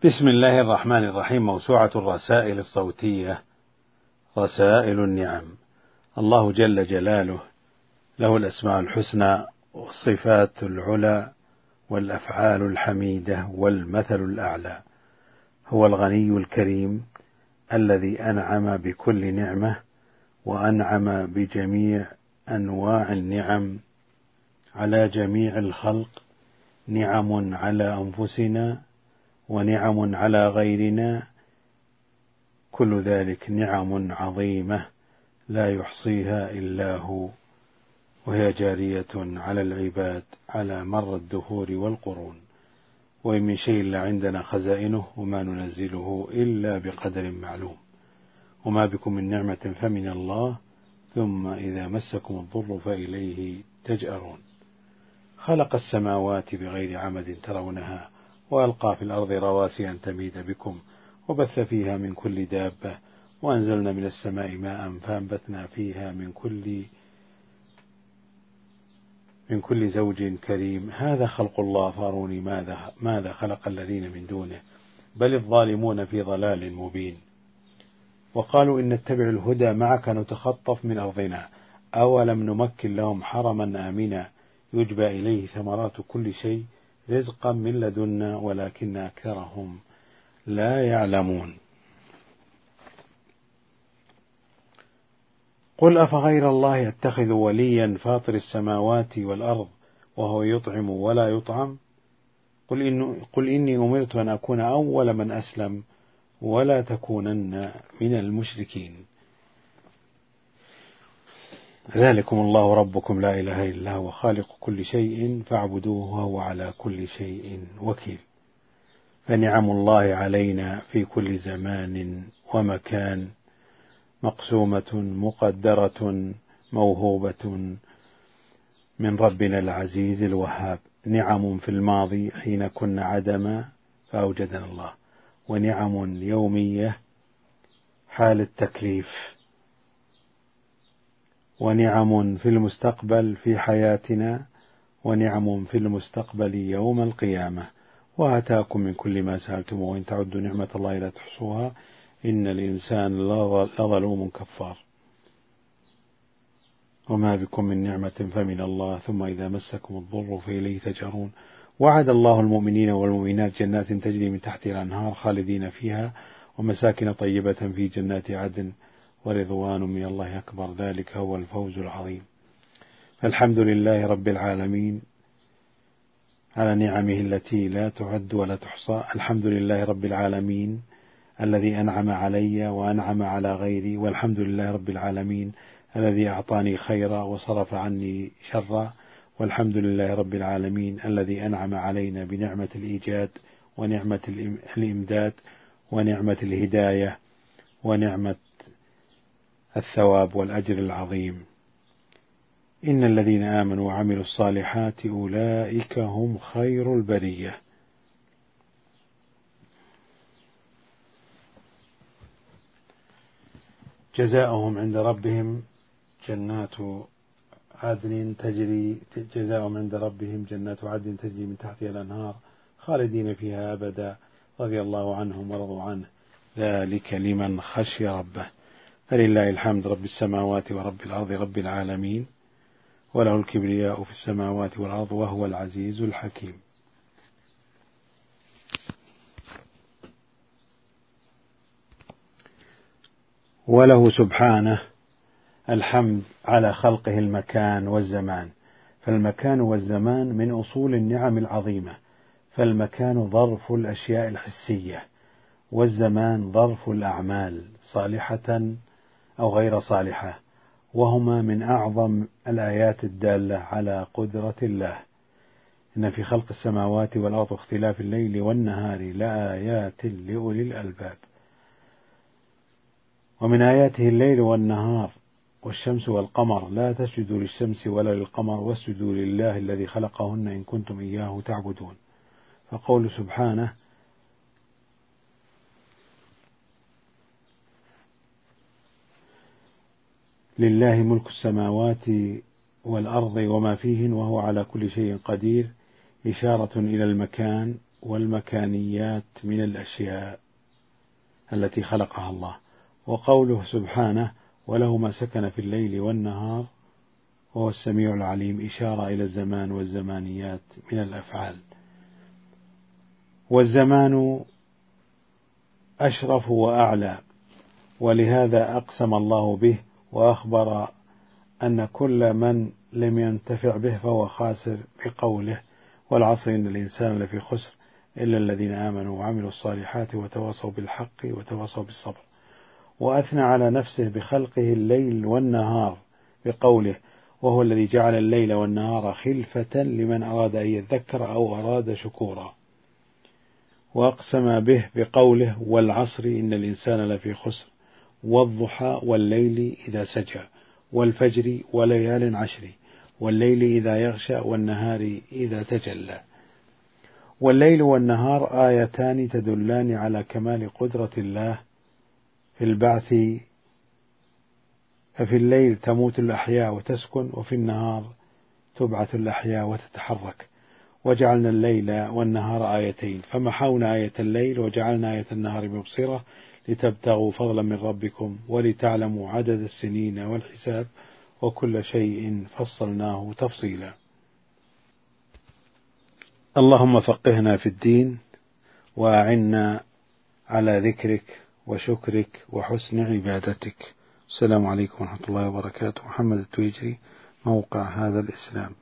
بسم الله الرحمن الرحيم. موسوعة الرسائل الصوتية، رسائل النعم. الله جل جلاله له الأسماء الحسنى والصفات العلى والأفعال الحميدة والمثل الأعلى. هو الغني الكريم الذي أنعم بكل نعمة، وأنعم بجميع أنواع النعم على جميع الخلق، نعم على أنفسنا ونعم على غيرنا، كل ذلك نعم عظيمة لا يحصيها إلا هو، وهي جارية على العباد على مر الدهور والقرون. وإن من شيء إلا عندنا خزائنه وما ننزله إلا بقدر معلوم. وما بكم من نعمة فمن الله، ثم إذا مسكم الضر فإليه تجأرون. خلق السماوات بغير عمد ترونها، وألقى في الأرض رواسي أن تميد بكم، وبث فيها من كل دابة، وأنزلنا من السماء ماء فأنبتنا فيها من كل زوج كريم. هذا خلق الله فاروني ماذا خلق الذين من دونه، بل الظالمون في ضلال مبين. وقالوا إن نتبع الهدى معك نتخطف من أرضنا، أولم نمكن لهم حرما آمنا يجبى إليه ثمرات كل شيء رزقا من لدنا ولكن أكثرهم لا يعلمون. قل أفغير الله أتخذ وليا فاطر السماوات والأرض وهو يطعم ولا يطعم. قل إني أمرت أن أكون أول من أسلم ولا تكونن من المشركين. ذلكم الله ربكم لا إله إلا هو خالق كل شيء فاعبدوه وهو على كل شيء وكيل. فنعم الله علينا في كل زمان ومكان مقسومة مقدرة موهوبة من ربنا العزيز الوهاب. نعم في الماضي حين كنا عدما فأوجدنا الله، ونعم يومية حال التكليف، ونعم في المستقبل في حياتنا، ونعم في المستقبل يوم القيامة. وآتاكم من كل ما سألتم وإن تعدوا نعمة الله لا تحصوها إن الإنسان لظلوم كفار. وما بكم من نعمة فمن الله، ثم إذا مسكم الضر فإليه تجأرون. وعد الله المؤمنين والمؤمنات جنات تجري من تحتها الأنهار خالدين فيها، ومساكن طيبة في جنات عدن، ورضوان من الله أكبر، ذلك هو الفوز العظيم. الحمد لله رب العالمين على نعمه التي لا تعد ولا تحصى. الحمد لله رب العالمين الذي أنعم علي وأنعم على غيري، والحمد لله رب العالمين الذي أعطاني خيرا وصرف عني شرا، والحمد لله رب العالمين الذي أنعم علينا بنعمة الإيجاد ونعمة الإمداد ونعمة الهداية ونعمة الثواب والأجر العظيم. إن الذين آمنوا وعملوا الصالحات أولئك هم خير البرية. جزاؤهم عند ربهم جنات عدن تجري من تحتها الأنهار خالدين فيها أبدا، رضي الله عنهم ورضوا عنه، ذلك لمن خشي ربه. فلله الحمد رب السماوات ورب الأرض رب العالمين، وله الكبرياء في السماوات والأرض وهو العزيز الحكيم. وله سبحانه الحمد على خلقه المكان والزمان، فالمكان والزمان من أصول النعم العظيمة، فالمكان ظرف الأشياء الحسية، والزمان ظرف الأعمال صالحة أو غير صالحة، وهما من أعظم الآيات الدالة على قدرة الله. إن في خلق السماوات والأرض واختلاف الليل والنهار لآيات لأولي الألباب. ومن آياته الليل والنهار والشمس والقمر، لا تسجدوا للشمس ولا للقمر واسجدوا لله الذي خلقهن إن كنتم إياه تعبدون. فقول سبحانه لله ملك السماوات والأرض وما فيهن وهو على كل شيء قدير، إشارة إلى المكان والمكانيات من الأشياء التي خلقها الله. وقوله سبحانه وله ما سكن في الليل والنهار وهو السميع العليم إشارة إلى الزمان والزمانيات من الأفعال. والزمان أشرف وأعلى، ولهذا أقسم الله به وأخبر أن كل من لم ينتفع به فهو خاسر بقوله والعصر إن الإنسان لفي خسر إلا الذين آمنوا وعملوا الصالحات وتواصوا بالحق وتواصوا بالصبر. وأثنى على نفسه بخلقه الليل والنهار بقوله وهو الذي جعل الليل والنهار خلفة لمن أراد أن يذكر أو أراد شكورا. وأقسم به بقوله والعصر إن الإنسان لفي خسر والضحى والليل إذا سجى والفجر وليال عشر والليل إذا يغشى والنهار إذا تجلى. والليل والنهار آيتان تدلان على كمال قدرة الله في البعث، ففي الليل تموت الأحياء وتسكن، وفي النهار تبعث الأحياء وتتحرك. وجعلنا الليل والنهار آيتين فمحونا آية الليل وجعلنا آية النهار مبصرة لتبتغوا فضلا من ربكم ولتعلموا عدد السنين والحساب وكل شيء فصلناه تفصيلا. اللهم فقهنا في الدين وأعنا على ذكرك وشكرك وحسن عبادتك. السلام عليكم ورحمة الله وبركاته. محمد التويجري، موقع هذا الإسلام.